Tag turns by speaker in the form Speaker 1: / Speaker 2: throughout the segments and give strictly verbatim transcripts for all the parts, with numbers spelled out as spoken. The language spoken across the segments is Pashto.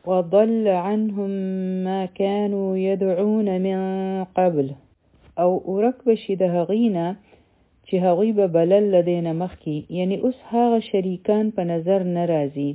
Speaker 1: وضل عنهم ما كانوا يدعون من قبل او ورک بشي د هغینا چې هغوی به بلل لدينا مخکي، یعنی اوس هغه شریکان په نظر نرازي.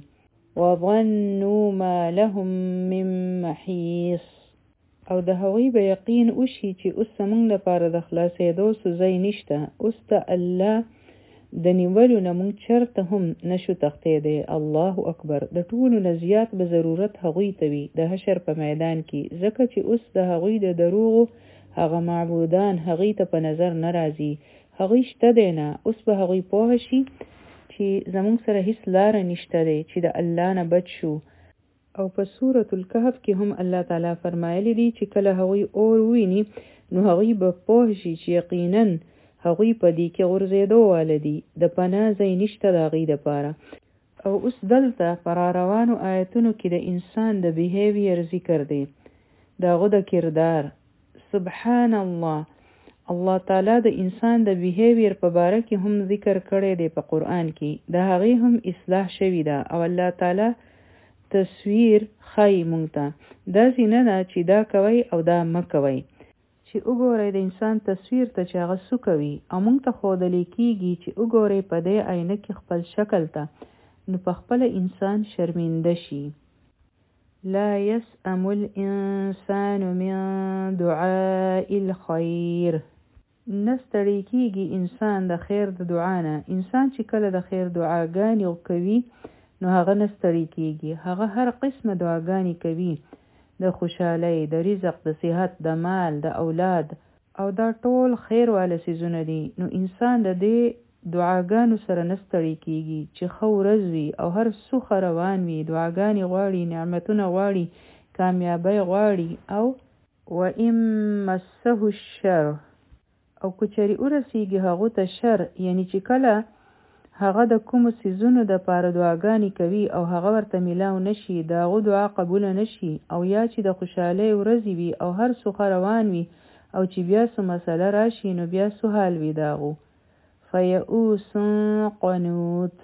Speaker 1: وظنوا ما لهم من محیص او د هغوی به یقین وشي چې اوس زمونږ لپاره د خلاصېدو سوزی نشته. اوس د الله د نیولو نه مونږ چرته هم نشو تښتېدی. الله اکبر. د ټولو نه زیات به ضرورت هغوی ته وي د حشر په میدان کې، ځکه چې اوس د هغوی د دروغو هغه معبودان هغوی ته په نظر نرازي. هغوی شته دی نه. اوس به هغوی پوه شي چې زمونږ سره هیڅ لاره نشته دی چې د الله نه بچ شو. او په سورة الکهف کې هم الله تعالی فرمایلی دی چې کله هغوی اور ویني نو هغوی به پوه شي چې یقینا هغوی په دې کې غورځېدو والدي، د پناه ځای نشته د هغوی دپاره. او اوس دلته پر روانو آیتونو کې د انسان د بیهیویر ذکر دی، د هغه د کردار. سبحان الله. الله تعالی د انسان د بیهیویر په باره کې هم ذکر کړی دی په قرآن کې، د هغې هم اصلاح شوی ده. او الله تعالی تصویر خی مونږ ته، داسې نه ده چې دا کوي او دا مه کوي، چې وګورئ د انسان تصویر ته چې هغه څه کوي، او مونږ ته ښودلی کېږي چې وګورئ په دې آینه کې خپل شکل ته، نو په خپله انسان شرمنده شي. لا يسأم الانسان من دعاء الخير. نستړی کېږي انسان د خیر د دعا نه. انسان چې کله د خیر دعاګانې کوي نو هغه نستړی کېږي. هغه هر قسمه دعاګانې کوي، د خوشحالۍ، د رزق، د صحت، د مال، د اولاد، او دا ټول خیر واله څیزونه دي. نو انسان د دې دعاګانو سره نستړی کېږي چې ښه ورځ وي او هر سوخه روان وي، دعاګانې غواړي، نعمتونه غواړي، کامیابی غواړي. او وَإِن مَسَّهُ الشَّرُّ، او کچری ورسیږي هغه ته شر، یعنی چې کله هغه د کومو څیزونو د پاره دعاګانې کوي او هغه ورته میلاو نشي، د هغه دعا قبول نشي، او یا چې د خوشحالۍ ورځې وي او هر څه روان وي او چې بیا څه مسله راشي نو بیا څه حال وي داغو. فیئوس قنوت،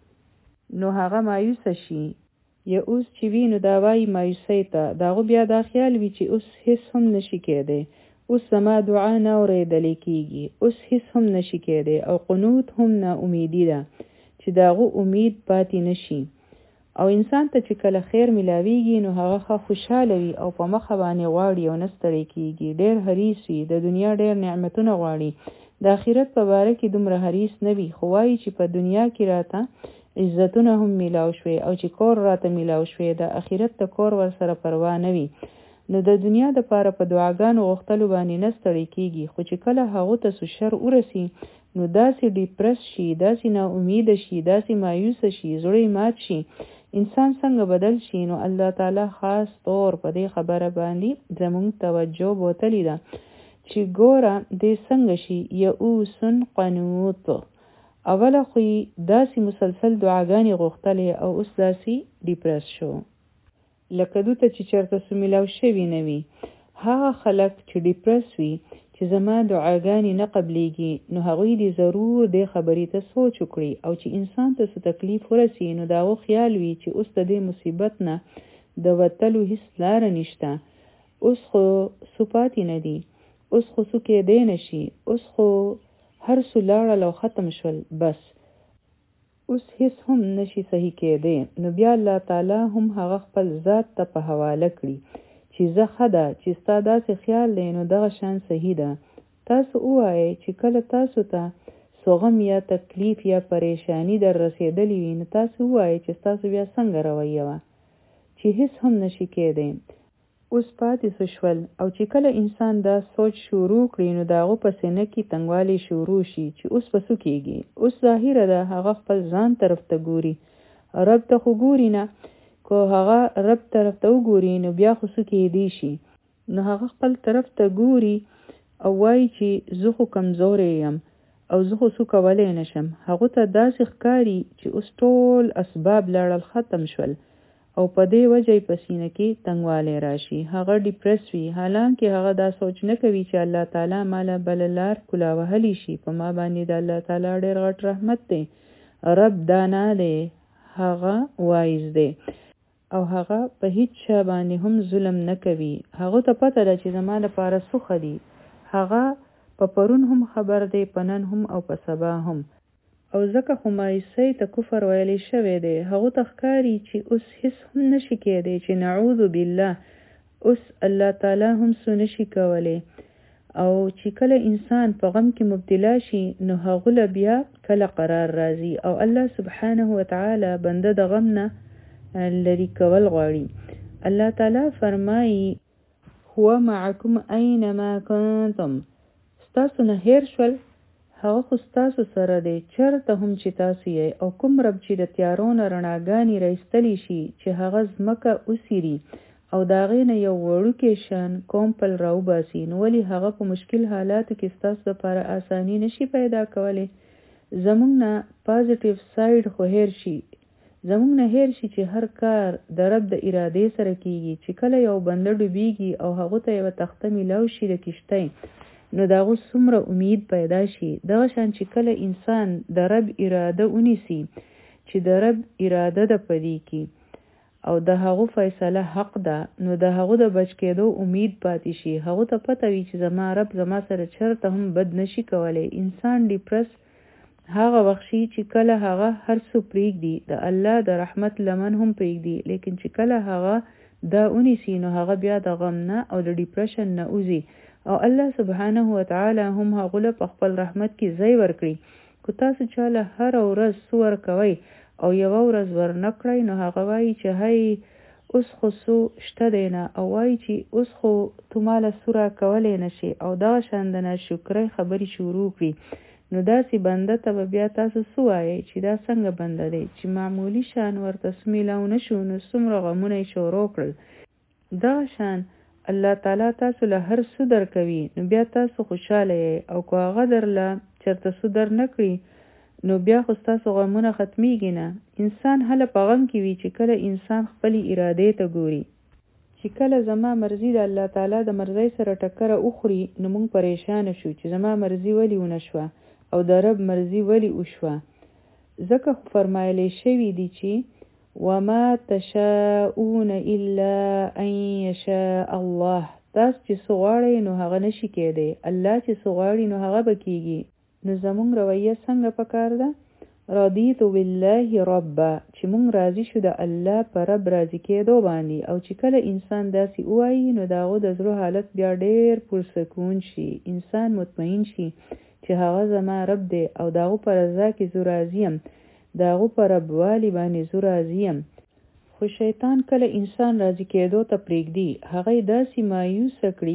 Speaker 1: نو هغه مایوس شي. یئوس چې وي نو دا وایي مایوسۍ ته، داغو بیا دا خیال وي چې اوس هیڅ هم نشي کېدی، اوس زما دعا نه اورېدلی کېږي، اوس هیڅ هم نشي کېدی. او قنوت هم نا امیدي ده چې داغو امید پاتې نشي. او انسان ته چې کله خیر ملاویږي نو هغه ښه خوشحاله وي او په مخه باندې غواړي او نستړی کېږي، ډېر حریص وي، د دنیا ډېر نعمتونه غواړي، د آخرت په باره کې دومره حریص نه وي، خو وایي چې په دنیا کې راته عزتونه هم میلاو شوي او چې کور راته میلاو شوی، د آخرت د کور ورسره پروا نه وي. نو د دنیا د پاره په دعاګانو غوښتلو باندې نستړی کېږي، خو چې کله هغو ته څه شر ورسي نو داسې ډیپرس شي، داسې نا امیده شي، داسې مایوسه شي، زړه مات شي. انسان څنګه بدل شي؟ نو الله تعالی خاص طور په دې خبره باندې زموږ توجه بوتلی ده چې ګوره دې څنګه شي. یئوس قنوط، اوله خو داسې مسلسل دعاګانې غوښتلې او اوس داسې ډیپرس شو لکه دوته چې چرته څه میلاو شوي نه وي. هغه خلک چې ډیپرس وي چې زما دعاګانې نه قبلیږي، نو هغوی دې ضرور دې خبرې ته سوچ وکړي، او چې انسان ته څه تکلیف ورسي نو د هغو خیال وي چې اوس د دې مصیبت نه د وتلو هیڅ لاره نشته، اوس خو څه پاتې نه دي، اوس خو څه کېدی نشي، اوس خو هر څه لاړل او ختم شول، بس اوس هیڅ هم نشي صحیح کېدی. نو بیا الله تعالی هم هغه خپل ذات ته په حواله کړي چې زه ښه ده چې ستا داسې خیال دی نو دغه شان صحیح ده. تاسو ووایئ چې کله تاسو ته سوغم یا تکلیف یا پریشانی در رسېدلی وي نو تاسو ووایئ چې تاسو بیا څنګه رویه وه چې هیڅ هم نشي کېدی، اوس پاتې څه شول. او چې کله انسان دا سوچ شروع کړي نو د هغو په سینه کې تنګوالی شروع شي چې اوس په څه کېږي. اوس ظاهره ده هغه خپل ځان طرف ته ګوري، رب ته خو ګوري نه، که هغه رب طرف ته وګوري نو بیا خو څه کېدی شي. نو هغه خپل طرف ته ګوري او وایي چې زه خو کمزوری یم او زه خو څه کولی نشم. هغو ته داسې ښکاري چې اوس ټول اسباب لاړل، ختم شول، او په دې وجه په سینه کې تنګوالی راشي، هغه ډیپرس وي، حالانکه هغه دا سوچ نه کوي چې الله تعالی مالا بل لار کولا وهلی شي، په ما باندې د الله تعالی ډېر غټ رحمت دی، رب دانا دی، هغه وایز دی. او هغه په هیڅ چا باندې هم ظلم نه کوي. هغه ته پته ده چې زما لپاره څه دي. هغه په پرون هم خبر دی، په نن هم او په سبا هم. او ځکه خو مایوسۍ ته کفر ویلی شوی دی. هغه ته ښکاري چې اوس هیڅ هم نشي کېدی، چې نعوذ بالله اوس الله تعالی هم څه نشي کولی. او چې کله انسان په غم کې مبتلا شي نو هغه له بیا کله قرار راځي او الله سبحانه وتعالی بنده د غم نه لري کول غواړي. الله تعالی فرمایي هو معکم اینما کنتم، ستاسو نه هیر شول، هغه خو ستاسو سره دی چېرته هم چې تاسو یې. او کوم رب چې د تیارو نه رڼاګانې راایستلی شي چې هغه ځمکه وڅیري او د هغې نه یو وړوکی شان کوم پل راوباسي، نو ولې هغه په مشکل حالاتو کې ستاسو لپاره اساني نشي پیدا کولی؟ زموږ نه پازیټیو سایډ خو هیر شي، زموږ نه هیر شي چې هر کار د رب د ارادې سره کیږي. چې کله یو بنده ډوبیږي او هغه ته یوه تخته میلاو شي د کشتۍ، نو د هغه څومره امید پیدا شي. دغه شان چې کله انسان د رب اراده ونیسي چې د رب اراده د پدې کې او د هغه فیصله حق ده، نو د هغه د بچ کېدو امید پاتې شي. هغه ته پته وي چې زما رب زما سره چېرته هم بد نشي کولی. انسان ډیپرس هغه وخت شي چې کله هغه هر څه پرېږدي، د الله د رحمت لمن هم پرېږدي، لیکن چې کله هغه دا ونیسي نو هغه بیا د غم نه او د ډیپریشن نه وځي. او الله سبحانه وتعالی هم هغه له په خپل رحمت کې ځای ورکړي. که تاسو چاله هر ورځ څه ورکوئ او یوه ورځ ورنکړئ، نو هغه وایي چې هی اوس خو څه شته دی نه، او وایي چې اوس خو تو ماله څه راکولی نشي، او دغه شان د ناشکرۍ خبرې شروع کړي. نو داسې بنده ته به بیا تاسو څه وایئ چې دا څنګه بنده دی چې معمولی شان ورته څه میلاو نشو نو څومره غمونه یې شروع کړل. دغه شان الله تعالی تاسو له هر څه درکوي، نو بیا تاسو خوشحاله یې. او که هغه درله چېرته څه در نه کړي نو بیا خو ستاسو غمونه ختمیږي نه. انسان هله په غم کې وي چې کله انسان خپلې ارادې ته ګوري. چې کله زما مرضي د الله تعالی د مرضۍ سره ټکره وخوري نو موږ پریشانه شو چې زما مرضي ولې ونه شوه او د رب مرضي ولې وشوه. ځکه خو فرمایلی شوي دي چې وما تشاءون الا ان یشاء الله، تاسو چې څه غواړئ نو هغه نشي کېدی، الله چې څه غواړي نو هغه به کېږي. نو زموږ رویه څنګه پکار ده؟ رضیت بالله ربا، چې موږ راضي شو د الله په رب راضي کېدو باندې. او چې کله انسان داسې ووایي نو د هغه د زړه حالت بیا ډېر پرسکون شي، انسان مطمئن شي چې هغه زما رب دی او د هغه په رضا کې زه راضي یم، د هغه په ربوالي باندې زه راضي یم. خو شیطان کله انسان راضي کېدو ته پرېږدي، هغه یې داسې مایوسه کړي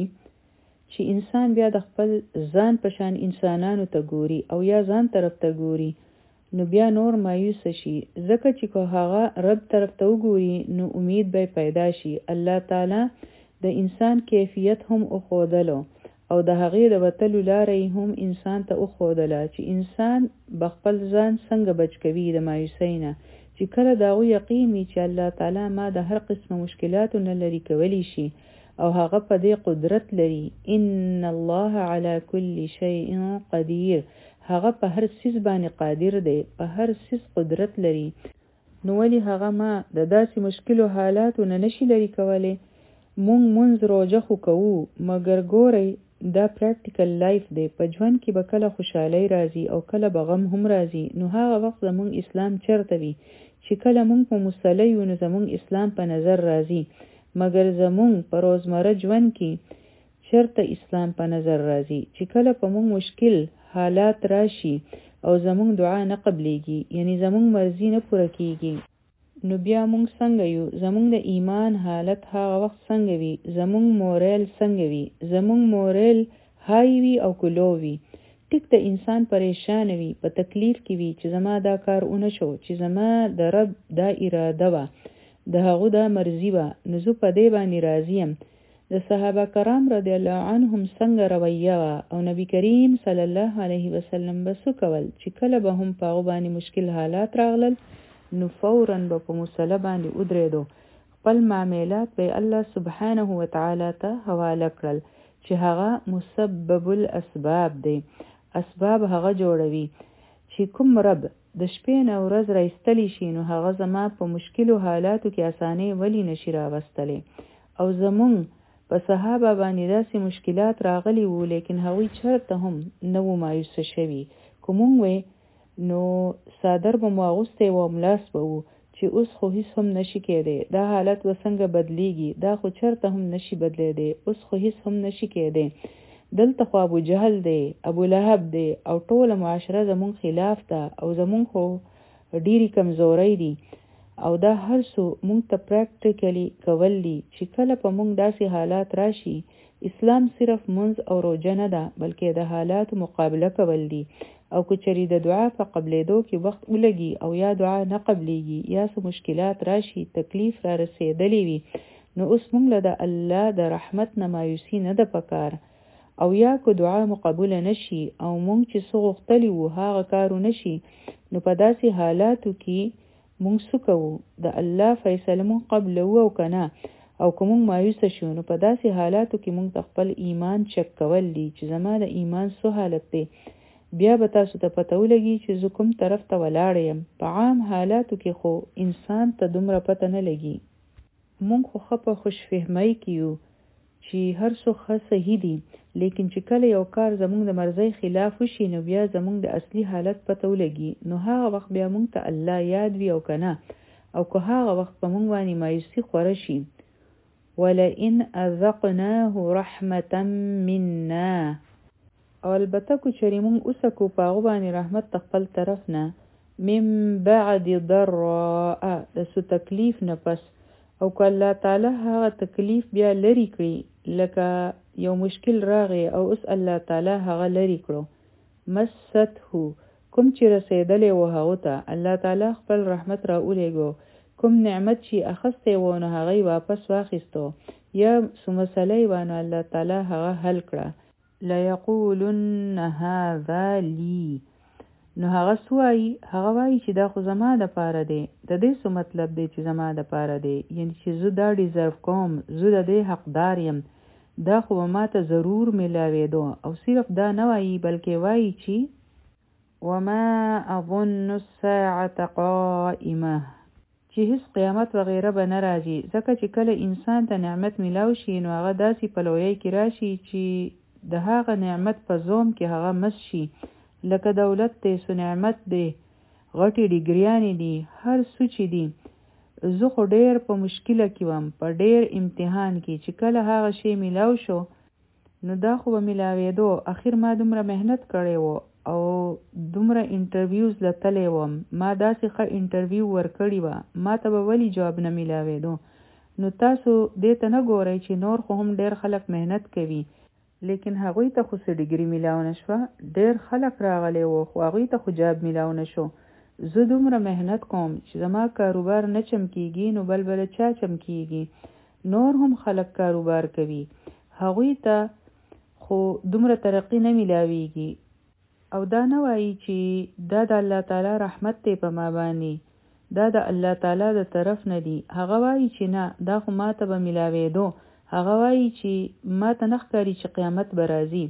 Speaker 1: چې انسان بیا د خپل ځان په شان انسانانو ته ګوري او یا ځان طرف ته ګوري، نو بیا نور مایوسه شي. ځکه چې که هغه رب طرف ته وګوري نو امید به پیدا شي. الله تعالی د انسان کیفیت هم وښودلو او د هغې د وتلو لاره هم انسان ته وښودله چې انسان به خپل ځان څنګه بچ کوي د مایوسۍ نه. چې کله د هغه یقین وي چې الله تعالی ما د هر قسمه مشکلاتو نه لرې کولی شي او هغه په دې قدرت لري. ان الله على كل شيء قدیر، هغه په هر څیز باندې قادر دی، په هر څیز قدرت لري. نو ولې هغه ما د داسې مشکلو حالاتو نه نشي لرې کولی؟ مونږ مونځ روژه خو کوو، مګر ګورئ دا پریکټیکل لایف دی. په ژوند کې به کله خوشحالۍ راځي او کله به غم هم راځي. نو هغه وخت زمونږ اسلام چېرته وي چې کله مونږ په مصلی یو نو زمونږ اسلام په نظر راځي، مګر زمونږ په روزمره ژوند کې چېرته اسلام په نظر راځي. چې کله په مونږ مشکل حالات راشي او زمونږ دعا نه قبلیږي، یعنی زمونږ مرضی نه پوره کیږي، نو بیا مونږ څنګه یو؟ زمونږ د ایمان حالت هغه وخت څنګه وي؟ زمونږ موریل څنګه وي؟ زمونږ موریل های وي او کلو وي. ټیک د انسان پریشان وي، په تکلیف کې وي چې زما دا کار اونه شو، چې زما د رب دا اراده وه، د هغه دا مرضی وه، نو زه په دې باندې راضي یم. د صحابه کرام رضی الله عنهم څنګه رویه وه او نبی کریم صلی الله علیه وسلم به څه کول چې کله به هم په هغه باندې مشکل حالات راغلل نو فوراً به په مصلی باندې ودرېدو، خپل معاملات به الله سبحانه وتعالی ته حواله کړل چې هغه مسبب الاسباب دی، اسباب هغه جوړوي. چې کوم رب د شپې نه ورځ راایستلی شي نو هغه زما په مشکلو حالاتو کې اسانۍ ولی نشي راوستلی او زمونږ په صحابه باندې داسې مشکلات راغلي وو لیکن هغوی چرته هم نه وو مایوسه شوي که مونږ وی نو څادر به مو اغوستی و ملاس به وو چې اوس خو هیڅ هم نشي کېدی دا حالت به څنګه بدلیږي دا خو چرته هم نشي بدلیدی اوس خو هیڅ هم نشي کېدی دلته خو ابو جهل دی ابو لهب دی او ټوله معاشره زمون خلاف ده او زمون خو ډیری کمزوري دي او دا هر څه مونږ ته پریکټیکلی کول دي چې کله په مونږ داسې حالات راشي اسلام صرف منځ او روزه نه ده بلکې د حالات مقابله کول دي او که چېرې د دعا په قبلېدو کې وخت ولګي او یا دعا نه قبلېږي یا څه مشکلات راشي تکلیف را رسېدلی وي نو اوس مونږ له د الله د رحمت نه مایوسي نه ده پکار او یا که دعا مقبول نشي او مونږ چې څه غوښتلی وو هغه کارو نشي نو په داسې حالاتو کې مونږ څه کوو د الله فیصله مونږ قبلوو او که نه او که مونږ مایوسه شو نو په داسې حالاتو کې مونږ د خپل ایمان چک کول دي چې زما د ایمان څه حالت دی بیا به تاسو ته پته ولګي چې زه کوم طرف ته ولاړ یم په عام حالاتو کې خو انسان ته دومره پته نه لګي مونږ خو ښه په خوشفهمۍ کې یو چې هر څه ښه صحیح دي لیکن چې کله یو کار زمونږ د مرضۍ خلاف وشي نو بیا زمونږ د اصلي حالت پته ولګي نو هغه وخت بیا مونږ ته الله یاد وي او که نه او که هغه وخت په مونږ باندې مایوسي خوره شي ولئن اذقناه رحمة منا او البته که چېرې مونږ اوسه کو په هغو باندې رحمت د خپل طرف نه من بعد ضراء د څه تکلیف نه پس او که الله تعالی هغه تکلیف بیا لري کړي لکه یو مشکل راغی او اوس الله تعالی هغه لري کړو مسته کوم چې رسېدلی و هغو ته الله تعالی خپل رحمت را اولېږو کوم نعمت چې اخستی و نو هغه واپس واخیستو یا څه مسله یې وه نو الله تعالی هغه حل کړه لیقولن هذا لی نو هغه سوایی هغه وایي چې دا خو زما د پاره دی د دې څه مطلب دی چې زما د پاره دی یعنی چې زه دا ډیزرو کوم زه د دې حقدار یم دا خو ما ته ضرور ملاوېدو او صرف دا نه وایي بلکې وایي چې وما اظن الساعة قائمه چې هیڅ قیامت وغیره به نه راځي ځکه چې کله انسان ته نعمت ملاو شي نو هغه داسې په لویۍ کې راشي چې د هغه نعمت په زوم کې هغه مس شي لکه دولت دی سو نعمت دی غټي ډیګریانې دي هر څه چې دي زه خو ډېر په مشکله کې وم په ډېر امتحان کې چې کله هغه شی ملاو شو نو دا خو به ملاوېدو اخر ما دومره محنت کړی و او دومره انټرویوز لتلی وم ما داسې ښه انټرویو ورکړې وه ما ته به ولې جواب نه ملاوېدو نو تاسو دې ته نه ګورئ چې نور خو هم ډېر خلک محنت کوي لیکن هغوی ته خو څه ډیګري ملاو نه شوه ډېر خلک راغلی وو خو هغوی ته خو جواب ملاو نه شو زه دومره محنت کوم چې زما کاروبار نه چمکیږي نو بل بل چا چمکیږي نور هم خلک کاروبار کوي هغوی ته خو دومره ترقی نه ملاویږي او دا نه وایي چې دا د الله تعالی رحمت دی په ما باندې دا د الله تعالی د طرف نه دی هغه وایي چې نه دا خو ما ته به ملاوېدو هغه وایي چې ما ته نه ښکاري چې قیامت به راځي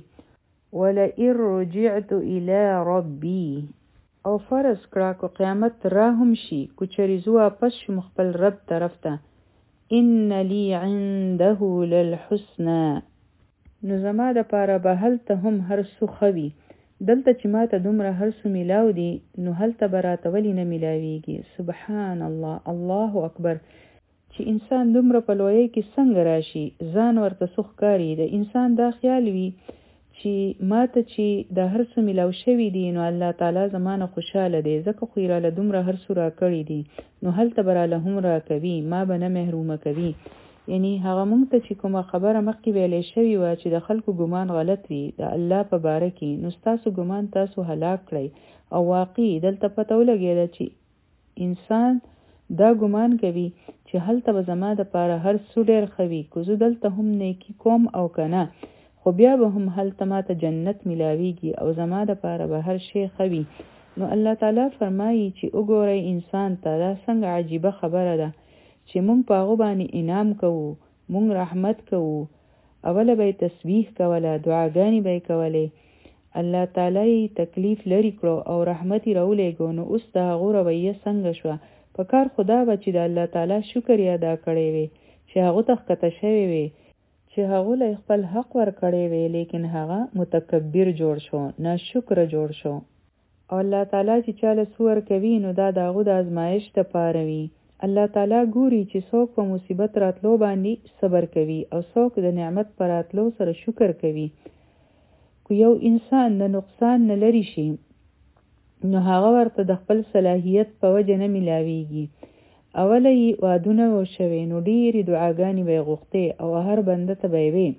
Speaker 1: ولئن رجعت الی ربی او فرض کړه که قیامت را هم شي که چېرې زه واپس شم خپل رب طرف ته ان لی عنده للحسنى نو زما دپاره به هلته هم هر څه ښه وي دلته چې ما ته دومره هر څه میلاو دي نو هلته به راته ولې نه میلاویږي سبحان الله الله اکبر چې انسان دومره په لویۍ کې څنګه راشي ځان ورته څه ښکاري د انسان دا خیال وي چې ما ته چې د هر څه میلاو شوي دي نو الله تعالی زمانه خوشحاله دی ځکه خو یې راله دومره هر څه راکړي دي نو هلته به راله هم راکوي ما به نه محرومه کوي یعنی هغه مونږ ته چې کومه خبره مخکې ویلې شوې وه چې د خلکو ګمان غلط وي د الله په باره کې نو ستاسو ګمان تاسو هلاک کړئ او واقعي دلته پته ولګېده چې انسان دا ګمان کوي چې هلته به زما دپاره هر څه ډېر ښه وي که زه دلته هم نیکي کوم او که نه خو بیا به هم هلته ما ته جنت میلاویږي او زما دپاره به هر شی ښه وي نو الله تعالی فرمایي چې وګورئ انسان ته دا څنګه عجیبه خبره ده چې مونږ په هغو باندې انعام کوو مونږ رحمت کوو اوله به یې تسبیح کوله دعاګانې به یې کولې الله تعالی تکلیف لري کړو او رحمت یې راولېږو، نو اوس د هغو رویه څنګه شوه؟ په کار خدا به چې د الله تعالی شکر یې ادا کړی وي چې هغو ته ښکته شوی وي، چې هغو له خپل حق ورکړی وي، لیکن هغه متکبر جوړ شو، ناشکره جوړ شو. او الله تعالی چې چاله سور کوي نو دا د هغو د ازمایش دپاره وي. الله تعالی ګوري چې څوک په مصیبت راتلو باندې صبر کوي او څوک د نعمت پر راتلو سره شکر کوي. که یو انسان د نقصان نه لري شي نو هغه ورته د خپل صلاحیت په وجه نه ملاویږي. اوله یې وعدونه وشوي نو ډېرې دعاګانې به یې غوښتې او هر بنده ته به یې وې،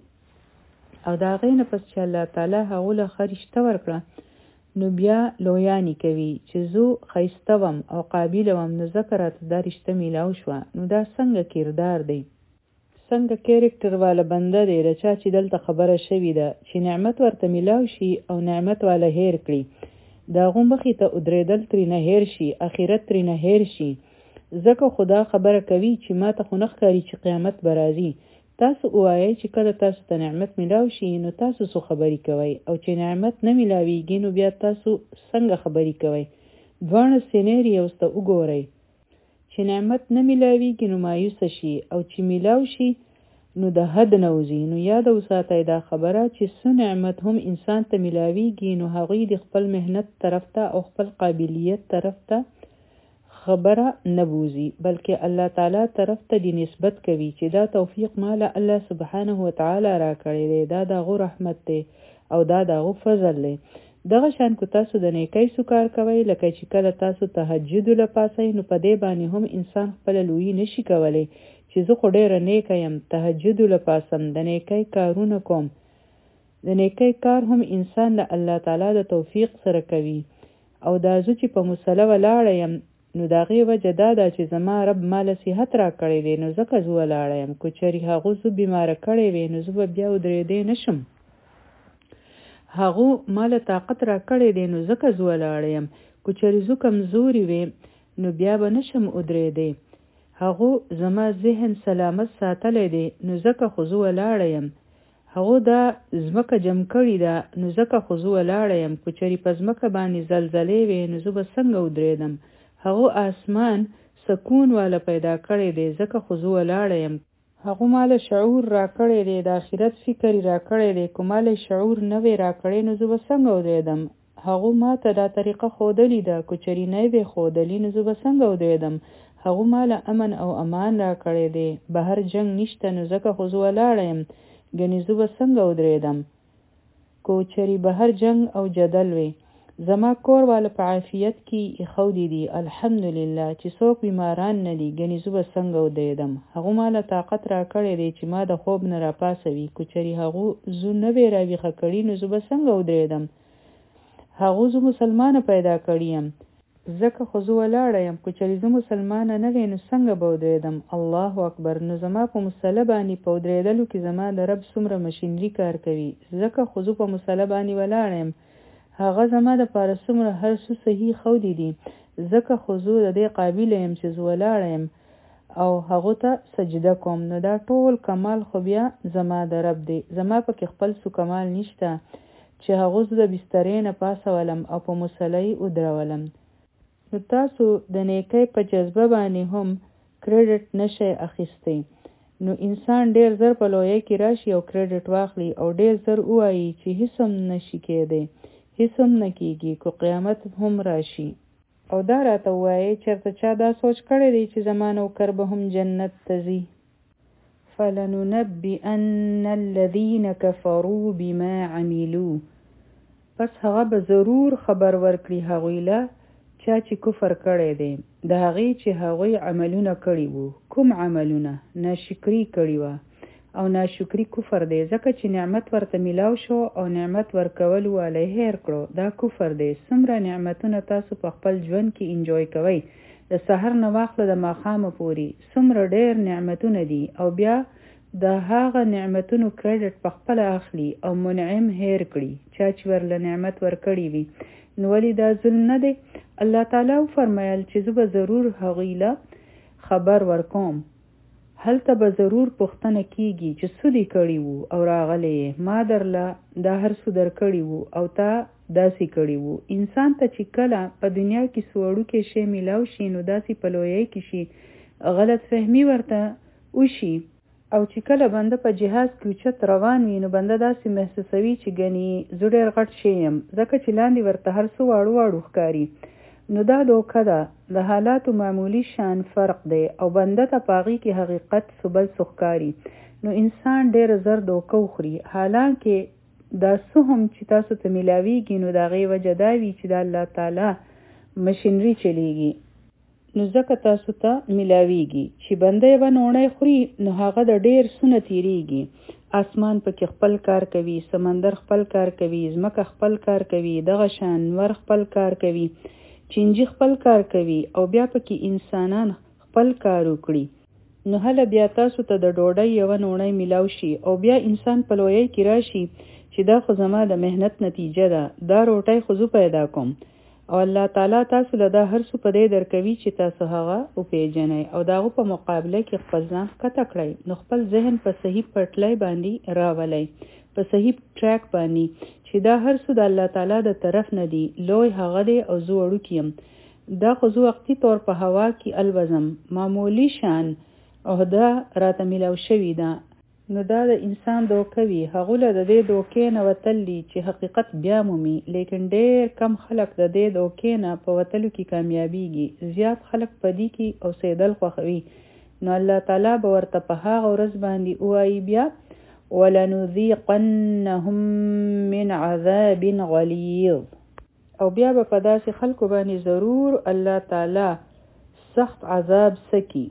Speaker 1: او د هغې نه پس چې الله تعالی هغو له ښه رشته ورکړه نو بیا لویانې کوي چې زه ښایسته وم او قابله وم نو ځکه راته دا رشته میلاو شوه. نو دا څنګه کردار دی، څنګه کیریکټر والا بنده دی د چا چې دلته خبره شوې ده چې نعمت ورته میلاو شي او نعمت والا هیر کړي، د هغو مخې ته ودرېدل ترېنه هیر شي، اخرت ترېنه هیر شي. ځکه خدا خبره کوي چې ما ته خو نه ښکاري چې قیامت به راځي. تاسو ووایئ چې کله تاسو ته نعمت میلاو شي نو تاسو څه خبرې کوئ، او چې نعمت نه میلاویږي نو بیا تاسو څنګه خبرې کوئ. دواړه سینریوز ته وګورئ. چې نعمت نه میلاویږي نو مایوسه شي، او چې میلاو شي نو د حد نه وځي. نو یاد وساتئ دا خبره چې څه نعمت هم انسان ته میلاویږي نو هغوی د خپل مهنت طرف ته او خپل قابلیت طرف ته خبره نه بوزي، بلکې الله تعالی طرف ته دی نسبت کوي چې دا توفیق مال الله سبحانه وتعالی را کړی دی، دا دغه رحمت دی او دا دغه فضل دی. دغه شان کو تاسو د نیکۍ سکار کوئ، لکه چې کله تاسو تهجد لپاسئ نو په دې باندې هم انسان خپل لوی نشي کولی چې زه خو ډېره نیکه یم، تهجد لپاسم، د نیکۍ کارونه کوم. د نیکۍ کار هم انسان د الله تعالی د توفیق سره کوي. او دا زه چې په مصله ولاړه یم نو د هغې وجه دا ده چې زما رب ماله صحت را کړی دی نو ځکه زه ولاړه یم. که چېرې هغو زه بیماره کړی وی نو زه به بیا ودرېدی نشم. هغو ماله طاقت را کړی دی نو ځکه زه ولاړه یم. که چېرې زه کمزوري وی نو بیا به نشم ودرېدی. هغو زما ذهن سلامت ساتلی دی نو ځکه خو زه ولاړه یم. هغو دا ځمکه جمع کړې ده نو ځکه خو زه ولاړه یم. که چېرې په ځمکه باندې زلزلې وی نو زه به څنګه ودرېدم. هغو آسمان سکون والا پیدا کړی دی ځکه خو زه ولاړه یم. هغو ماله شعور را کړی دی، د آخرت فکر را کړی دی. که ماله شعور نه وی را کړی نو زه به څنګه ودرېدم. هغو ما ته دا طریقه ښودلې ده، که چېرې نه وی ښودلې نو زه به څنګه ودرېدم. هغو ماله امن او امان را کړی دی، بهر جنگ نشته نو ځکه خو زه ولاړه یم، ګنې زه به څنګه ودرېدم. که چېرې بهر جنگ او جدل وی زما کور والا په عافیت کې ایښودي دي، الحمدلله، چې څوک بیماران نه دي، ګنې زه به څنګه ودرېدم. هغو ماله طاقت را کړی دی چې ما د خوب نه را پاسوي. که چېرې هغو زه نه وی را ویښه کړي نو زه به څنګه ودرېدم. هغو زه مسلمانه پیدا کړی یم ځکه خو زه ولاړه یم. که چېرې زه مسلمانه نه وی نو څنګه به ودرېدم. الله اکبر. نو زما په مصله باندې په ودرېدلو کې زما د رب څومره مشینري کار کوي، ځکه خو زه په مصله باندې ولاړه یم. هغه زما د پاره څومره هر څه صحیح ښودي دي، ځکه خو زه د دې قابله یم چې زه ولاړه یم او هغو ته سجده کوم. نو دا ټول کمال خو بیا زما د رب دی، زما پکې خپل څه کمال نشته چې هغو زه د بسترې نه پاسولم او په مصله یې ودرولم. نو تاسو د نیکۍ په جذبه باندې هم کریډټ نشئ اخیستی. نو انسان ډېر زر په لویه کې راشي او کریډټ واخلي او ډېر زر ووایي چې هیڅ هم نشي کېدی، هیڅ هم نه کېږي، که قیامت هم راشي. او دا راته ووایي چېرته چا دا سوچ کړی دی چې زما نوکر به هم جنت ته ځي. فلننبئن الذین کفروا بما عملوا، پس هغه به ضرور خبر ورکړي هغوی له چا چې کفر کړی دی، د هغې چې هغوی عملونه کړي وو. کوم عملونه؟ ناشکري کړې وه، او ناشکري کفر دی، ځکه چې نعمت ورته میلاو شو او نعمت ورکول والی هیر کړو، دا کفر دی. څومره نعمتونه تاسو په خپل ژوند کې انجوی کوئ، د سحر نه واخله د ماښامه پورې څومره ډېر نعمتونه دي، او بیا د هغه نعمتونو کریډټ په خپله اخلي او منعم هیر کړي چا چې ورله نعمت ورکړي وي. نو ولې دا ظلم نه دی؟ الله تعالی وفرمیل چې زه به ضرور هغوی له خبر ورکوم، هلته به ضرور پوښتنه کیږي چې څه دې کړي وو او راغلی ما درله دا هر څه در کړي وو او تا داسې کړي وو. انسان ته چې کله په دنیا کې څه وړوکی شی میلاو شي نو داسې په لویۍ کې شي غلط فهمي ورته وشي، او چې کله بنده په جهاز کې اوچت روان وي نو بنده داسې محسوسوي چې ګنې زه ډېر غټ شی یم ځکه چې لاندې ورته هر څه واړو واړو ښکاري. نو دا دوکه ده، د حالاتو معمولی شان فرق دی او بنده ته په هغې کې حقیقت څه بل څه ښکاري. نو انسان ډېر زر دوکه وخوري، حالانکې دا څه هم چې تاسو ته میلاویږي نو د هغې وجه دا وي چې د الله تعالی مشینري چلیږي، نو ځکه تاسو ته میلاویږي. چې بنده یې به نوڼی خوري نو هغه د ډېر سونه تیریږي. اسمان پکې خپل کار کوي، سمندر خپل کار کوي، ځمکه خپل کار کوي، دغه شان نور خپل کار کوي، چینجی خپل کار کوي او بیا پکې انسانان خپل کار وکړي. نو هله بیا تاسو ته د ډوډۍ یوه نوڼی میلاو شي او بیا انسان په لویۍ کې راشي چې دا خو زما د مهنت نتیجه ده، دا روټۍ خو زه پیدا کوم. او الله تعالی تاسو له دا هر څه په دې درکوي چې تاسو هغه وپېژنئ او د هغو په مقابله کې خپل ځان ښکته کړئ. نو خپل ذهن په صحیح پټلۍ باندې راولئ، په صحیح ټریک باندې چې دا هر څه د الله تعالی د طرف نه دي، لوی هغه دی او زه وړوکی یم. دا خو زه وقتي طور په هوا کې الوزم، معمولی شان عهده راته میلاو شوې ده. نو دا د انسان دوکه وي، هغو له د دې دوکې نه وتل دي چې حقیقت بیا مومي، لیکن ډېر کم خلک د دې دوکې نه په وتلو کې کامیابیږي. زیات خلک په دې کې اوسېدل خوښوي. نو الله تعالی به ورته په هغه ورځ باندې ووایي بیا وَلَنُذِيقَنَّهُم مِّنْ عَذَابٍ غَلِيظٍ، او بیا به په داسې خلکو باندې ضرور الله تعالی سخت عذاب سکی.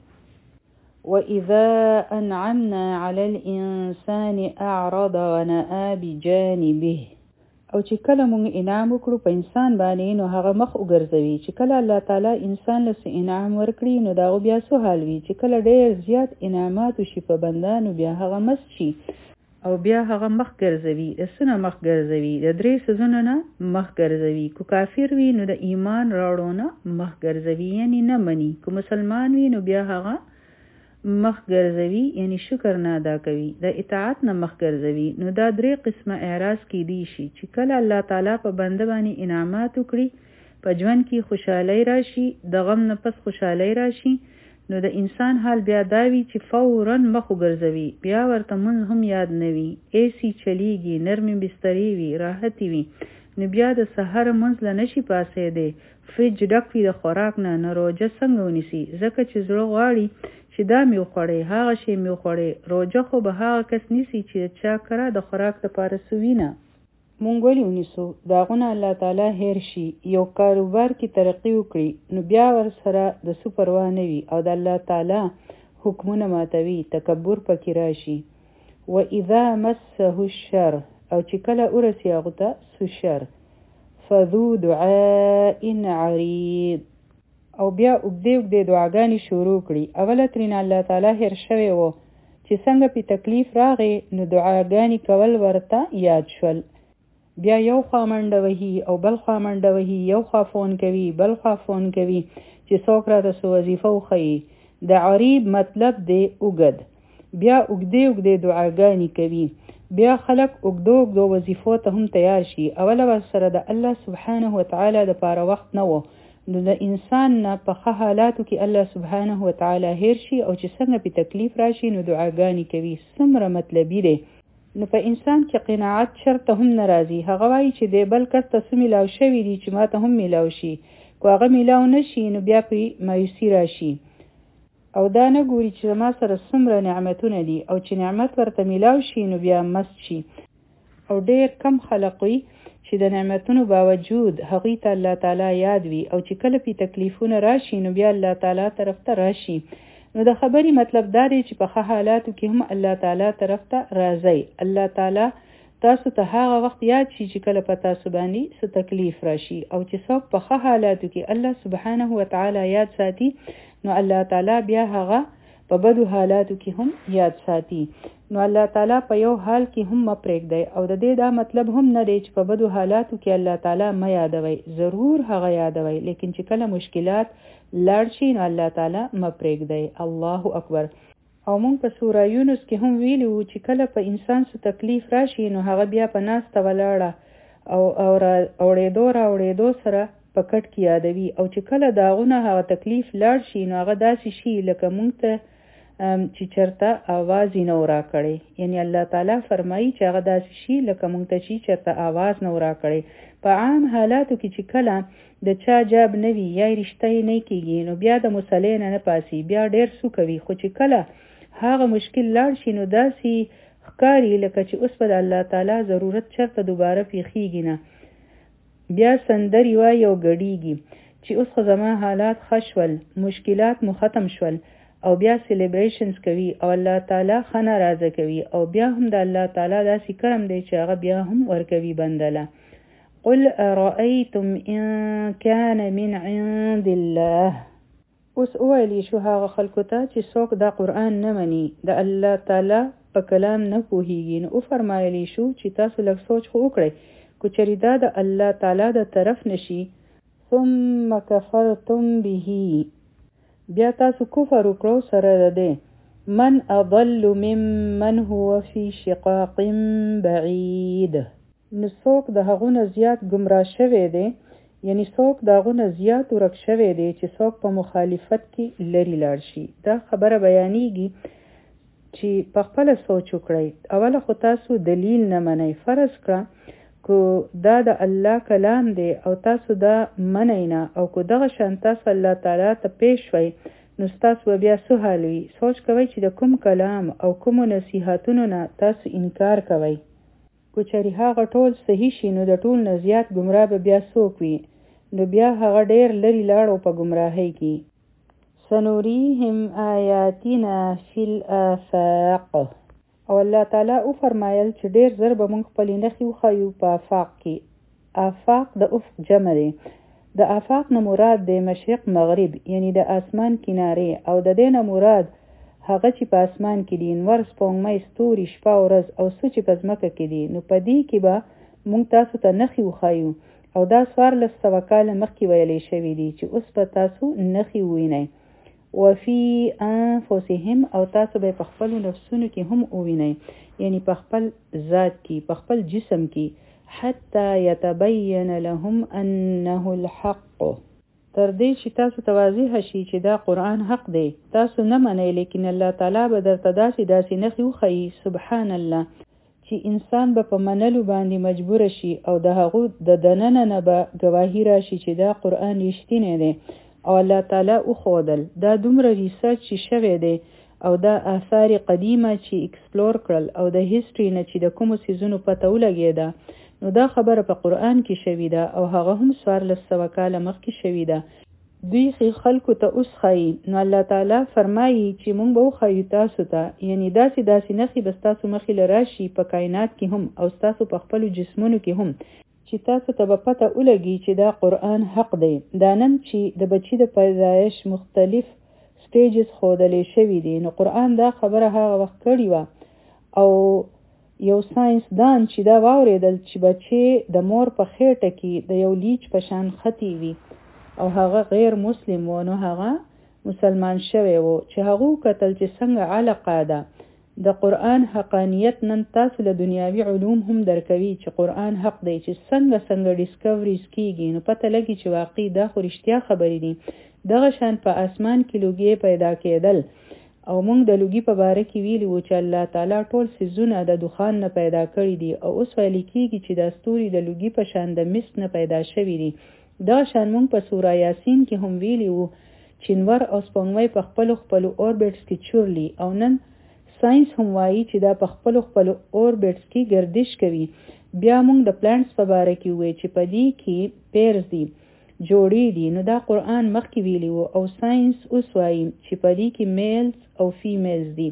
Speaker 1: وَإِذَا أَنْعَمْنَا عَلَى الْإِنسَانِ أَعْرَضَ وَنَأَى بِجَانِبِهِ، او چې کله مونږ انعام وکړو په انسان باندې نو هغه مخ وګرځوي. چې کله الله تعالی انسان له انعام ورکړي نو دا بیا څه حال وي چې کله ډېر زیات انعامات وشي په بنده نو بیا هغه مست شي او بیا هغه مخ ګرځوي، د څه نه مخ ګرځوي؟ د درې څیزونو نه مخ ګرځوي. که کافر وي نو د ایمان راوړو نه مخ ګرځوي، یعنی نه مني. که مسلمان وي نو بیا هغه مخ ګرځوي، یعنی شکر نه ادا کوي، د اطاعت نه مخ ګرځوي. نو دا درې قسمه اعراض کیدی شي چې کله الله تعالی په بنده باندې انعامات وکړي، په ژوند کې خوشحالۍ راشي، د غم نه پس خوشحالۍ راشي، نو د انسان حال بیا دا وي چې فوراً مخ وګرځوي، بیا ورته مونځ هم یاد نه وي، ایسی چلیږي، نرمې بسترې وي، راحتې وي، نو بیا د سحر مونځ له نشي پاسېدی، فریج ډک وي د خوراک نه، نو روژه څنګه ونیسي؟ ځکه چې زړه غواړي چې دا مې وخوړی، هغه شی مې وخوړی. روژه خو به هغه کس نیسي چې چا کره د خوراک دپاره څه وینه. مونږ ولې ونیسو؟ د هغونه الله تعالی هیر شي، یو کاروبار کې ترقي وکړي نو بیا ورسره د څه پروا نه وي او د الله تعالی حکمونه ماتوي، تکبر پکې راشي. وَإِذَا مَسَّهُ الشَّرُّ، او چې کله ورسي هغه ته څه شر، فَذُو دُعَاءٍ عَرِيضٍ، او بیا اوږدې اوږدې دعاګانې شروع کړي. اوله ترېنه الله تعالی هیر شوی و چې څنګه پې تکلیف راغی نو دعاګانې کول ورته یاد شول. بیا یو خوا منډه وهي او بل خوا منډه وهي، یو خوا فون کوي بل خوا فون کوي چې څوک راته څه وظیفه وښیي. د عریب مطلب دی اوږد. بیا اوږدې اوږدې دعاګانې کوي. بیا خلک اوږدو اوږدو وظیفو ته هم تیار شي. اوله ورسره د الله سبحانه وتعالی دپاره وخت نه و، نو د انسان نه په ښه حالاتو کې الله سبحانه وتعالی هیر شي او چې څنګه پې تکلیف راشي نو دعاګانې کوي. څومره مطلبي دی. نو په انسان کې قناعت شرط هم نه راځي. هغه وایي چې دی بل کس ته څه میلاو شوي دي چې ما ته هم میلاو شي، که هغه میلاو نه شي نو بیا پرې مایوسي راشي او دا نه ګوري چې ما سره څومره نعمتونه دي، او چې نعمت ورته میلاو شي نو بیا مست شي. او ډېر کم خلق وي چې د نعمتونو باوجود هغوی ته الله تعالی یاد وي، او چې کله پې تکلیفونه راشي نو بیا الله تعالی طرف ته راشي. نو د خبرې مطلب دا دی چې په ښه حالاتو کې هم الله تعالی طرف ته راځئ. الله تعالی تاسو ته هغه وخت یاد شي چې کله په تاسو باندې څه تکلیف راشي، او چې څوک په ښه حالاتو کې الله سبحانه وتعالی یاد ساتي نو الله تعالی بیا هغه په بدو حالاتو کې هم یاد ساتي. نو الله تعالی په یو حال کې هم مه پرېږدئ، او د دې دا مطلب هم نه دی چې په بدو حالاتو کې الله تعالی مه یادوئ، ضرور هغه یادوئ، لیکن چې کله مشکلات لاړ شي نو الله تعالی مه پرېږدئ. الله اکبر. او مونږ په سوره یونس کې هم ویلي وو چې کله په انسان څه تکلیف راشي نو هغه بیا په ناسته ولاړه او اورېدو را اورېدو سره په کټ کې یادوي او چې کله داغونه هغه تکلیف لاړ شي نو هغه داسې شي لکه مونږ ته چې چرته आवाज نه ورا کړي. یعنی الله تعالی فرمایي چې هغه داسې شي لکه مونږ ته چې چرته आवाज نه ورا کړي. په عام حالاتو کې چې کله د چا جاب نه وي یا رښتیا نه کیږي نو بیا د مصلی نه نه پاسي بیا ډېر سو کوي، خو چې کله هغه مشکل لاړ شي نو داسې ښکاري لکه چې اوس په الله تعالی ضرورت چرته دوباره پیښیږي نه. بیا سندري وایي او ګډیږي چې اوس خو زما حالات ښه شول، مشکلات مو ختم شول، او بیا سیلیبریشنز کوي او الله تعالی ښه ناراضه کوي او بیا هم د الله تعالی داسې کرم دی چې هغه بیا هم ورکوي بندله. قل ارأيتم ان كان من عند الله. اوس اولی شو هغه خلکو ته چې څوک دا قرآن نه مني، د الله تعالی په کلام نه پوهیږي، نو او فرمایلی شو چې تاسو لږ سوچ خو وکړئ کو چېرې دا د الله تعالی د طرف نشي ثم کفرتم به، بیا تاسو کفر وکړو سره ده، من اضل ممن هو فی شقاق بعید، نو څوک د هغونه زیات گمراه شوی دی، یعنی څوک د هغونه زیات ورک شوی دی چې څوک په مخالفت کې لري لاړ شي. دا خبره بیانیږي چې په خپل سوچ وکړئ. اوله خو تاسو دلیل نه منئ، فرض کړه کو دا د الله کلام دی او تاسو دا منئ نه، او کو دغه شان تاسو الله تعالی ته پیش وئ نو تاسو بیا څه حال وي؟ سوچ کوئ چې د کوم کلام او کوم نصیحتونو نه تاسو انکار کوئ. کو چېرې هغه ټول صحیح شي نو د ټول نه زیات ګمراه به بیا څوک وي؟ نو بیا هغه ډېر لرې لاړ په ګمراهۍ کې. سنوریهم آیاتنا فی الآفاق، او الله تعالی او فرمایل چې ډېر زر به موږ خپلې نښې وښیو په آفاق کې. آفاق د افق جمع دی. د آفاق نه مراد د مشرق مغرب یعنی د آسمان کنارې، او د دې نه مراد هغه چې په اسمان کې دي، نور سپوږمۍ ستوري شپه او ورځ او څه چې په ځمکه کې دي. نو په دې کې به موږ تاسو ته نښې وښیو، او دا څوارلس سوه کاله مخکې ویلې شوي دي چې اوس به تاسو نښې ووینئ. وفي انفسهم، او تاسو به په خپلو نفسونو کې هم ووینئ، یعنی په خپل ذات کې، په خپل جسم کې، حتی یتبین لهم انه الحق، تر دې چې تاسو ته واضح شي چې دا قرآن حق دی. تاسو نه منئ، لیکن الله تعالی به درته داسې داسې نښې وښیي سبحان الله چې انسان به په منلو باندې مجبور شي، او د هغو د دننه نه به ګواهي راشي چې دا قرآن رښتینی دی او الله تعالی وښودل. دا دومره ریسرچ چې شوی دی او دا آثار قدیمه چې اکسپلور کړل او د هیستوري نه چې د کومو څیزونو پته ولګېده، نو دا خبره په قرآن کې شوې ده او هغه هم څوارلس سوه کاله مخکې شوې ده. دوی خلکو ته اوس ښایي، نو الله تعالی فرمایي چې موږ به وښایو تاسو ته، یعنی داسې داسې نښې به ستاسو مخې له راشي په کائنات کې هم او ستاسو په خپلو جسمونو کې هم، چې تاسو ته به پته ولګي چې دا قرآن حق دی. دا نن چې د بچي د پیدایش مختلف سټیجز ښودلې شوي دي، نو قرآن دا خبره هغه وخت کړې وه، او یو ساینس دان چې دا واورېدل چې بچی د مور په خېټه کې د یو لیچ په شان خطي وي او هغه غیر مسلم و، نو هغه مسلمان شوی و، چې هغه کتل چې څنګه علقه ده د قرآن حقانیت نن تاسو له دنیاوي علوم هم درکوي چې قرآن حق دی، چې څنګه څنګه ډیسکوریز کیږي، نو پته لګي چې واقعي دا خو رښتیا خبرې دي. دغه شان په اسمان کې لوګي پیدا کېدل، او موږ د لوګي په باره کې ویلي وو چې الله تعالی ټول څیزونه د دخان نه پیدا کړي دي، او اوس ویل کېږي چې دا ستوري د لوګي په شان د مس نه پیدا شوي دي. دا شان موږ په سوره یاسین کې هم ویلي وو چې نور او سپوږمۍ په خپلو خپلو اوربټس کې چورلي، او نن ساينس هم وایي چې دا په خپلو خپلو اوربټس کې گردش کوي. بیا موږ د پلانټس په باره کې وې چې په دې کې پیرز دي، جوړې دي، نو دا قرآن مخکې ویلی وو، او ساينس اوس وایي چې په دې کې میلز او فیمیلز دي.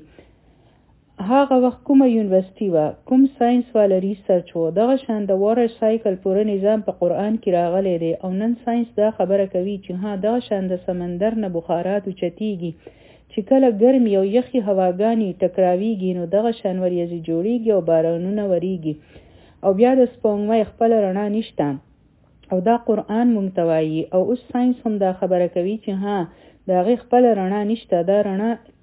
Speaker 1: هغه وخت کومه یونیورسيټي وه، کوم ساينس والا ریسرچ وو، دغه شان د وارر سایکل پوره نظام په قرآن کې راغلی دی، او نن ساينس دا خبره کوي چې ها دغه شان د سمندر نه بخارات اوچتیږي، چې کله ګرمي او یخي هواګانې ټکراویږي نو دغه شان وریځې جوړیږي او بارانونه وریږي، او بیا د سپوږمۍ خپل رڼا نشته، او دا قرآن مونږ ته وایي. او اوس ساينس هم دا خبره کوي چې ها د هغې خپل رڼا نشته، دا رڼا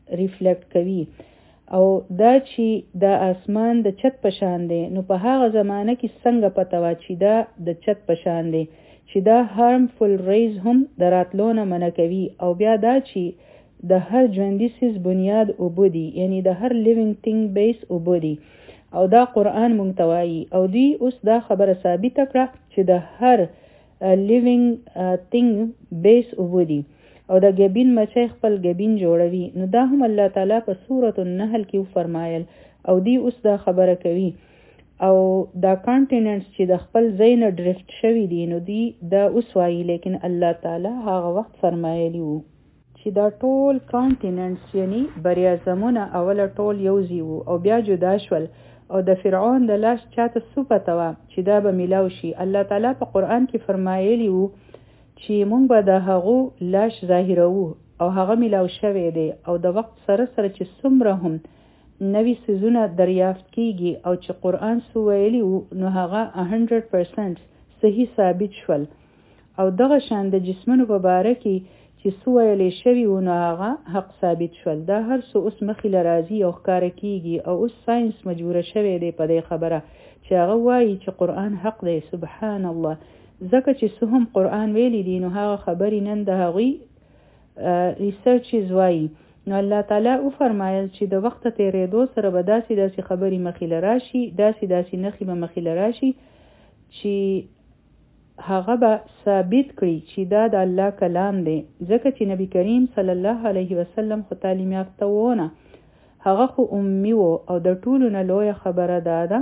Speaker 1: ریفلیکټ کوي او دا چې د اسمان د چت په شان دی نو په هغه زمانه کې څنګه پته وه چې دا د چت په شان دی چې دا هارمفل ریز هم د راتلو نه منع کوي او بیا دا چې د هر ژوندي څیز بنیاد اوبه دي یعنی د هر لیوینګ تینګ بیس اوبه دي او دا قرآن مونږ ته وایي او دوی اوس دا خبره ثابته کړه چې د هر لیوینګ تینګ بیس اوبه دي او د ګبین مچۍ خپل ګبین جوړوي نو دا هم الله تعالی په سورة النحل کې فرمایل او دی اوس دا خبره کوي او دا کانټیننټس چې د خپل ځای نه ډریفټ شوي دي نو دی دا اوس وایي لیکن الله تعالی هغه وخت فرمایلی وو چې دا ټول کانټیننټس یعنی بریاعظمونه اوله ټول یوځي وو او بیا جدا شول او د فرعون د لاس چاته څه پته وه چې دا به میلاو شي الله تعالی په قرآن کې فرمایلی وو چې مونږ به د هغو لاش ظاهروو او هغه میلاو شوی دی او د وخت سره سره چې څومره هم نوي څیزونه دریافت کیږي او چې قرآن څه ویلي وو نو هغه هنډرډ پرسنټ صحیح ثابت شول او دغه شان د جسمونو په باره کې چې څه ویلی شوي وو نو هغه حق ثابت شول دا هر څه اوس مخې له راځي او ښکاره کیږي او اوس ساینس مجبوره شوی دی په دې خبره چې هغه وایي چې قرآن حق دی سبحان الله ځکه چې څه هم قرآن ویلی دي نو هغه خبرې نن د هغوی ریسرچز وایي نو الله تعالی او فرمایل چې د وخت تیریدو سره به داسې داسې خبرې مخې له راشي داسې داسې نښې به مخې له راشي چې هغه به ثابت کړي چې دا د الله کلام دی ځکه چې نبی کریم صلی الله علیه وسلم خو تعلیم یافته وونه هغه خو امی و او د ټولو نه لویه خبره دا ده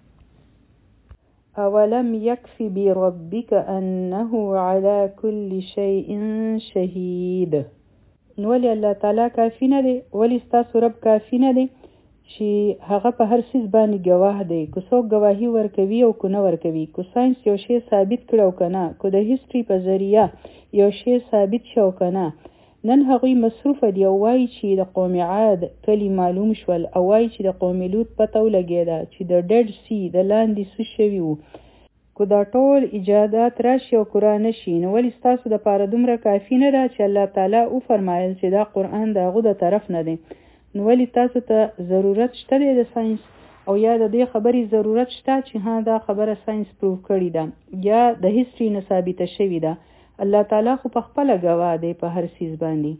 Speaker 1: اولم یکفی بربک انه علی کل شیء شهید نو ولی الله تعالی کافی نه دی ولی ستاسو رب کافی نه دی چې هغه په هر څیز باندې گواه دی که څوک گواهی ورکوي او که نه ورکوي که ساینس یو شی ثابت کړي او که نه که د هیستري په ذریعه یو شی ثابت شي او که نه نن هغوی مصروفه دي او وایي چې د قوم عاد کلی معلوم شول او وایي چې د قوم لوط پته ولګېده چې د ډیډ سی د لاندې څه شوي وو که دا ټول ایجادات راشي او قرآن شي نو ولې ستاسو د پاره دومره کافي نه ده چې الله تعالی وفرمایل چې دا قرآن د هغو د طرف نه دی نو ولې تاسو ته ضرورت شته دی د ساینس او یا د دې خبرې ضرورت شته چې ها دا خبره ساینس پروف کړې ده یا د هیستري نه ثابته شوې ده الله تعالی خو په خپله ګواه دی په هر څیز باندې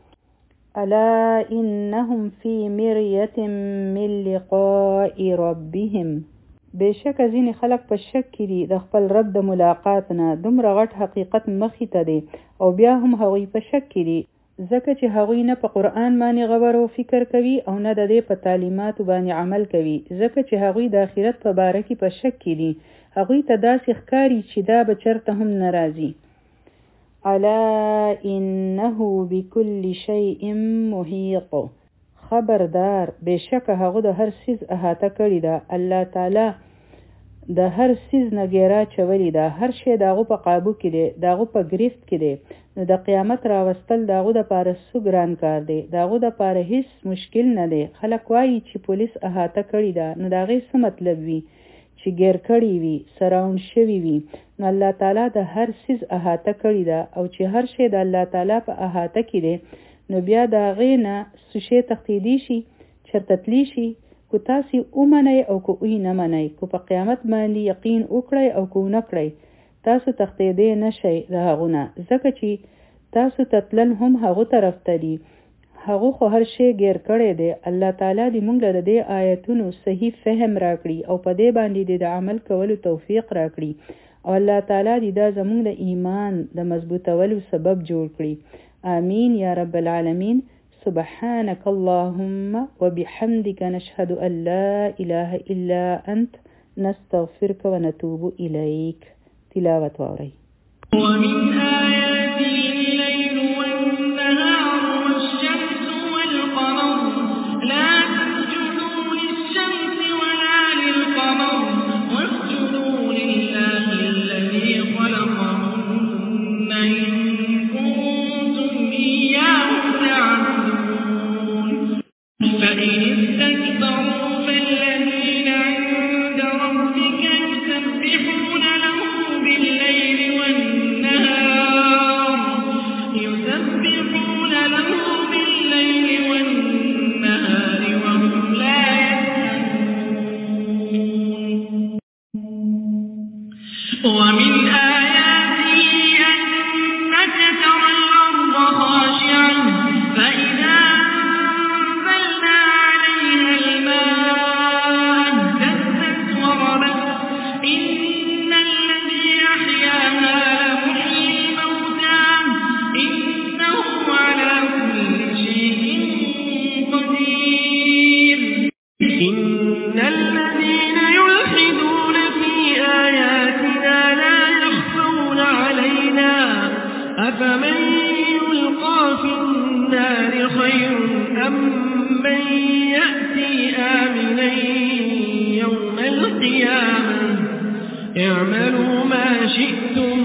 Speaker 1: الا انهم فی مریة من لقاء ربهم بېشکه ځینې خلک په شک کې دي د خپل رب د ملاقات نه دومره غټ حقیقت مخې ته دی او بیا هم هغوی په شک کې دي ځکه چې هغوی نه په قرآن باندې غور او فکر کوي او نه د دې په تعلیماتو باندې عمل کوي ځکه چې هغوی د آخرت په باره کې په شک کې دي هغوی ته داسې ښکاري چې دا به چېرته هم نه راځي الا انه بكل شیء محیط خبردار بېشکه هغه د هر څیز احاطه کړې ده الله تعالی د هر څیز نه ګیره چولی ده هر شی د هغو په قابو کې دی د هغو په ګرفت کې دی نو د قیامت راوستل د هغو دپاره څه ګران کار دی د هغو دپاره هیڅ مشکل نه دی خلک وایي چې پولیس احاطه کړې ده نو د هغې څه مطلب وي چې ګیر کړي وي سراونډ شوي وي نو الله تعالی د هر څیز احاطه کړې ده او چې هر شی د الله تعالی په احاطه کې دی نو بیا د هغې نه څه شی تښتېدی شي چېرته تللی شي که تاسې ومنئ او که وی نه منئ که په قیامت باندې یقین وکړئ او که ونه کړئ تاسو تښتېدی نه شئ د هغو نه ځکه چې تاسو ته تلل هم هغو طرف ته دي هغو خو هر شی ګیر کړی دی الله تعالی دې موږ له د دې آیتونو صحیح فهم راکړي او په دې باندې دې د عمل کولو توفیق راکړي او الله تعالی دې دا زموږ د ایمان د مضبوطولو سبب جوړ کړي آمین یا رب العالمین سبحانك اللهم وبحمدك نشهد أن لا إله إلا أنت نستغفرك ونتوب إليك تلاوة واري
Speaker 2: ومن آياته الليل والنهار والشمس والقمر لا تسجدوا للشمس ولا للقمر واسجدوا لله الذي خلقهن إن كنتم إياه تعبدون فإن استكبروا فالذين عند ربك يسبحون له بالليل والنهار إن الذين يلحدون في آياتنا لا يخفون علينا أفمن يلقى في النار خير أم من يأتي آمنا يوم القيامة اعملوا ما شئتم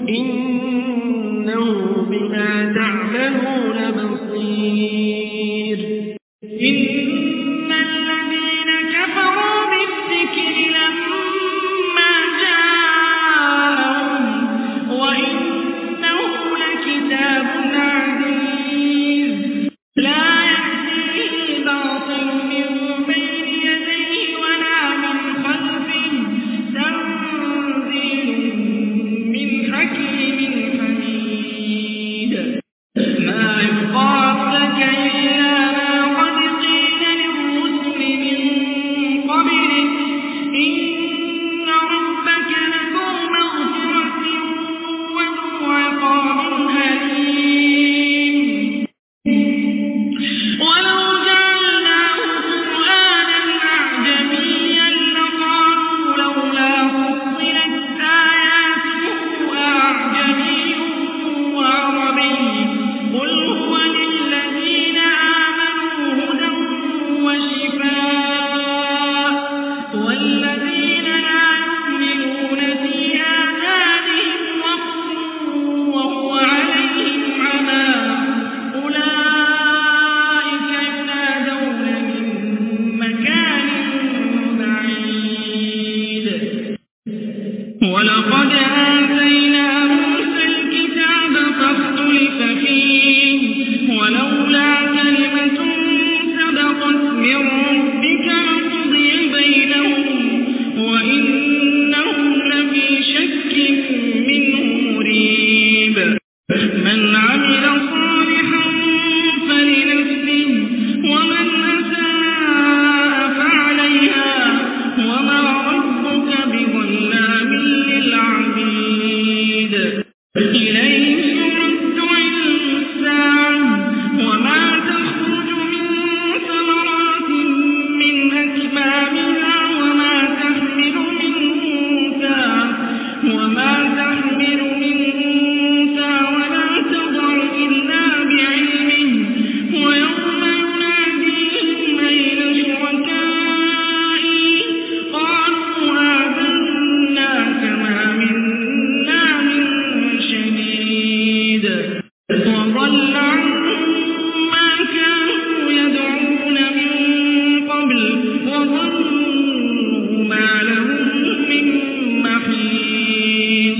Speaker 2: إنه بما تعملون بصير إن الذين كفروا بالذكر لما جاءهم وإنه لكتاب عزيز لا يأتيه الباطل من بين يديه ولا من خلفه تنزيل من حكيم حميد ما يقال لك إلا ما قد قيل للرسل من قبلك إن ربك لذو مغفرة وذو عقاب أليم ولو جعلناه قرآنا أعجميا لقالوا لولا فصلت آياته أعجمي وعربي قل هو للذين آمنوا هدى وشفاء والذين لا يؤمنون في آذانهم وقر وهو عليهم عمى أولئك ينادون من مكان بعيد ولقد آتينا موسى الكتاب فاختلف فيه ولولا كلمة سبقت من ربك لقضي بينهم وإنهم لفي شك منه مريب من عمل صالحا فلنفسه ومن أساء فعليها وما ربك بظلام للعبيد إليه يرد علم الساعة وما تخرج من ثمرات من أكمامها وما تحمل من أنثى وما تحمل من أنثى ولا تضع إلا بعلمه ويوم يناديهم أين شركائي قالوا آذناك ما منا من شهيد وضل عنهم ما كانوا يدعون من قبل وظنوا ما لهم من محيص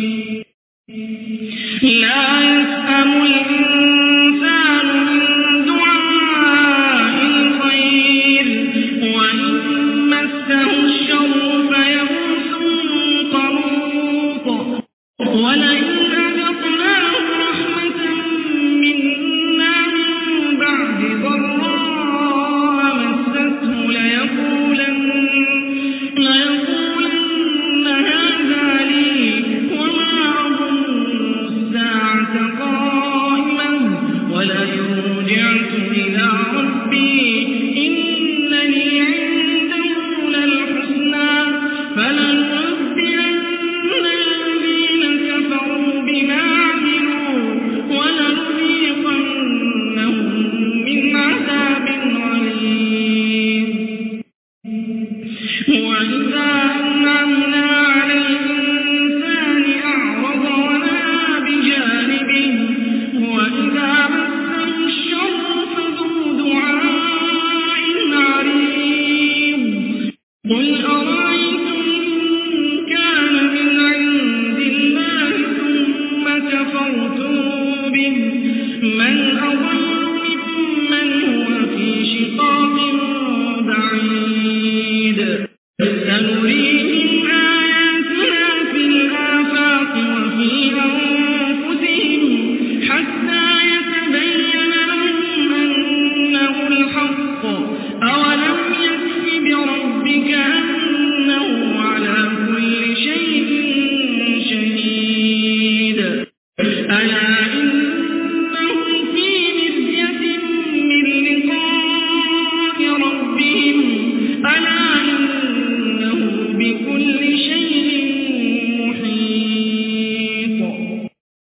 Speaker 2: لا يسأم الإنسان من دعاء الخير وإن مسه الشر فيئوس قنوط ولئن أذقناه رحمة منا من بعد ضراء مسته ليقولن ليقولن هذا لي وما أظن الساعة قائمة ولئن رجعت إلى ربي إن لي عنده للحسنى فلننبئن الذين كفروا بما عملوا ولنذيقنهم من عذاب غليظ وإذا أنعمنا